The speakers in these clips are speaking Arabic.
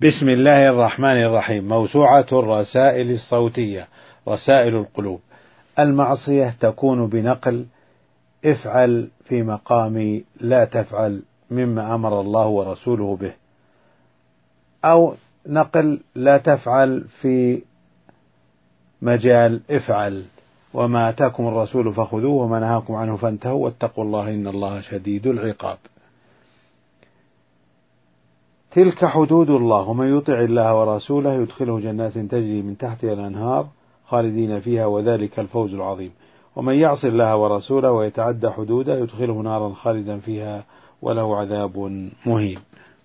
بسم الله الرحمن الرحيم. موسوعة الرسائل الصوتية، رسائل القلوب. المعصية تكون بنقل افعل في مقام لا تفعل مما أمر الله ورسوله به، أو نقل لا تفعل في مجال افعل، وما آتاكم الرسول فخذوه وما نهاكم عنه فانتهوا واتقوا الله إن الله شديد العقاب. تلك حدود الله، ومن يطع الله ورسوله يدخله جنات تجري من تحتها الأنهار خالدين فيها وذلك الفوز العظيم، ومن يعص الله ورسوله ويتعدى حدوده يدخله نارا خالدا فيها وله عذاب مهين.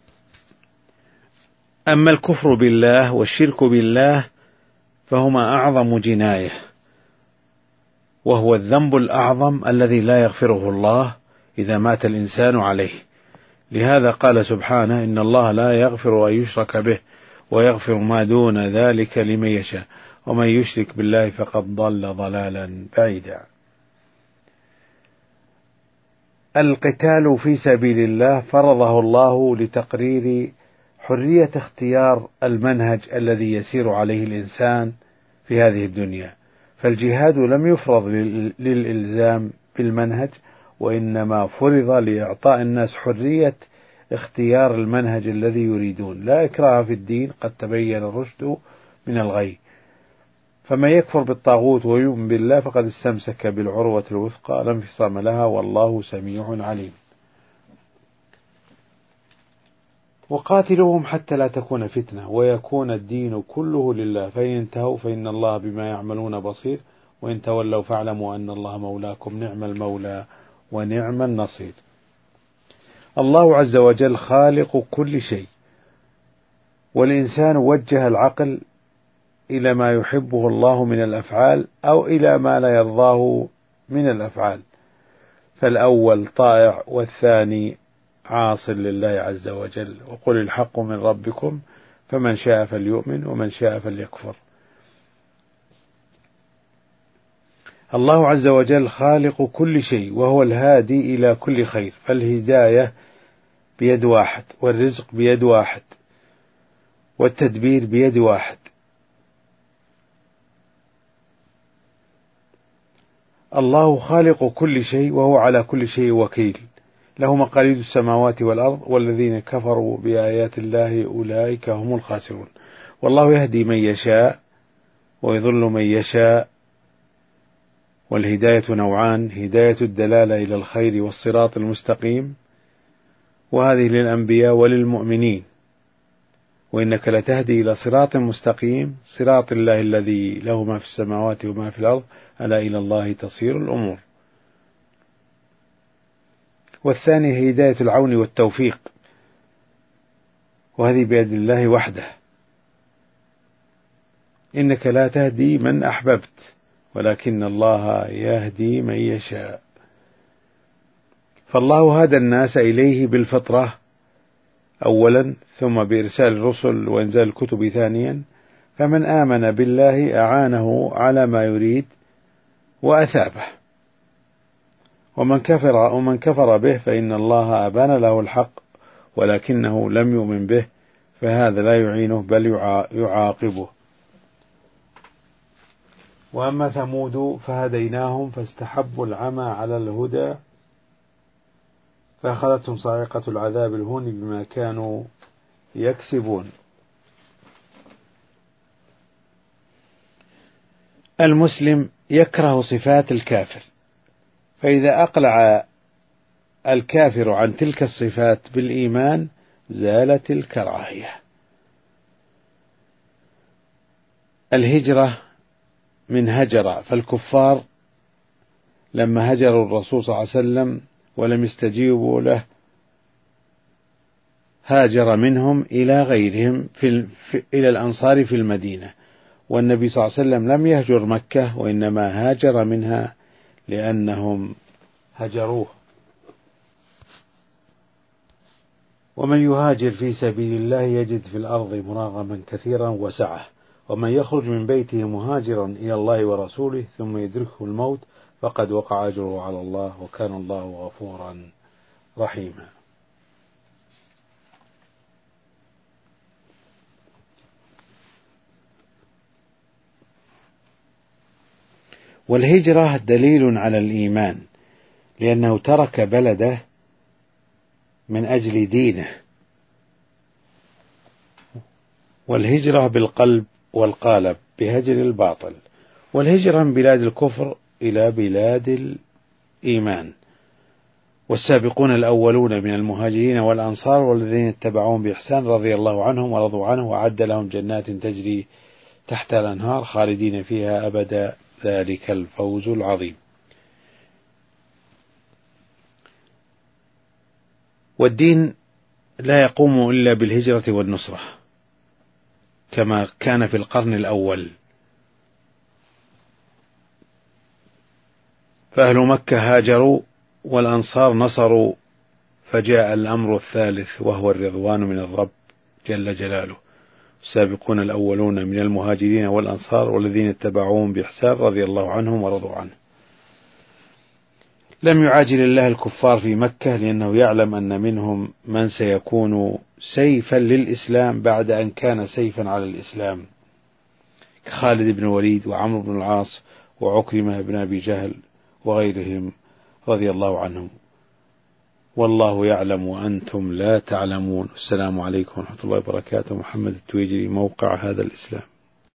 أما الكفر بالله والشرك بالله فهما أعظم جناية، وهو الذنب الأعظم الذي لا يغفره الله إذا مات الإنسان عليه. لهذا قال سبحانه: إن الله لا يغفر أن يشرك به ويغفر ما دون ذلك لمن يشاء ومن يشرك بالله فقد ضل ضلالا بعيدا. القتال في سبيل الله فرضه الله لتقرير حرية اختيار المنهج الذي يسير عليه الإنسان في هذه الدنيا، فالجهاد لم يفرض للإلزام بالمنهج، وإنما فرض لإعطاء الناس حرية اختيار المنهج الذي يريدون. لا إكراه في الدين، قد تبين الرشد من الغي، فمن يكفر بالطاغوت ويؤمن بالله فقد استمسك بالعروة الوثقى لا انفصام لها والله سميع عليم. وقاتلوهم حتى لا تكون فتنة ويكون الدين كله لله، فإن انتهوا فإن الله بما يعملون بصير وإن تولوا فاعلموا أن الله مولاكم نعم المولى ونعم النصير. الله عز وجل خالق كل شيء، والإنسان وجه العقل إلى ما يحبه الله من الأفعال أو إلى ما لا يرضاه من الأفعال، فالأول طائع والثاني عاص لله عز وجل. وقل الحق من ربكم فمن شاء فليؤمن ومن شاء فليكفر. الله عز وجل خالق كل شيء وهو الهادي إلى كل خير، فالهداية بيد واحد، والرزق بيد واحد، والتدبير بيد واحد. الله خالق كل شيء وهو على كل شيء وكيل، له مقاليد السماوات والأرض والذين كفروا بآيات الله أولئك هم الخاسرون. والله يهدي من يشاء ويضل من يشاء، والهداية نوعان: هداية الدلالة إلى الخير والصراط المستقيم، وهذه للأنبياء وللمؤمنين، وإنك لتهدي إلى صراط مستقيم صراط الله الذي له ما في السماوات وما في الأرض ألا إلى الله تصير الأمور. والثاني هداية العون والتوفيق، وهذه بيد الله وحده، إنك لا تهدي من أحببت ولكن الله يهدي من يشاء. فالله هدى الناس إليه بالفطرة أولا، ثم بإرسال الرسل وإنزال الكتب ثانيا، فمن آمن بالله أعانه على ما يريد وأثابه، ومن كفر به فإن الله أبان له الحق ولكنه لم يؤمن به، فهذا لا يعينه بل يعاقبه. وأما ثمود فهديناهم فاستحبوا العمى على الهدى فأخذتهم صاعقة العذاب الهون بما كانوا يكسبون. المسلم يكره صفات الكافر، فإذا أقلع الكافر عن تلك الصفات بالإيمان زالت الكراهية. الهجرة من هجر، فالكفار لما هجروا الرسول صلى الله عليه وسلم ولم يستجيبوا له هاجر منهم إلى غيرهم إلى الأنصار في المدينة، والنبي صلى الله عليه وسلم لم يهجر مكة وإنما هاجر منها لأنهم هجروه. ومن يهاجر في سبيل الله يجد في الأرض مراغما كثيرا وسعة، ومن يخرج من بيته مهاجرا إلى الله ورسوله ثم يدركه الموت فقد وقع أجره على الله وكان الله غفورا رحيما. والهجرة دليل على الإيمان، لأنه ترك بلده من أجل دينه. والهجرة بالقلب والقالب بهجر الباطل، والهجرة من بلاد الكفر إلى بلاد الإيمان. والسابقون الأولون من المهاجرين والأنصار والذين اتبعوهم بإحسان رضي الله عنهم ورضوا عنه وأعد لهم جنات تجري تحت الأنهار خالدين فيها أبدا، ذلك الفوز العظيم. والدين لا يقوم إلا بالهجرة والنصرة، كما كان في القرن الأول، فأهل مكة هاجروا والأنصار نصروا، فجاء الأمر الثالث وهو الرضوان من الرب جل جلاله. السابقون الأولون من المهاجرين والأنصار والذين اتبعوهم بإحسان رضي الله عنهم ورضوا عنه. لم يعاجل الله الكفار في مكة، لأنه يعلم أن منهم من سيكون سيفا للإسلام بعد أن كان سيفا على الإسلام، كخالد بن الوليد وعمرو بن العاص وعكرمة بن أبي جهل وغيرهم رضي الله عنهم. والله يعلم وأنتم لا تعلمون. السلام عليكم ورحمة الله وبركاته. محمد التويجري، موقع هذا الإسلام.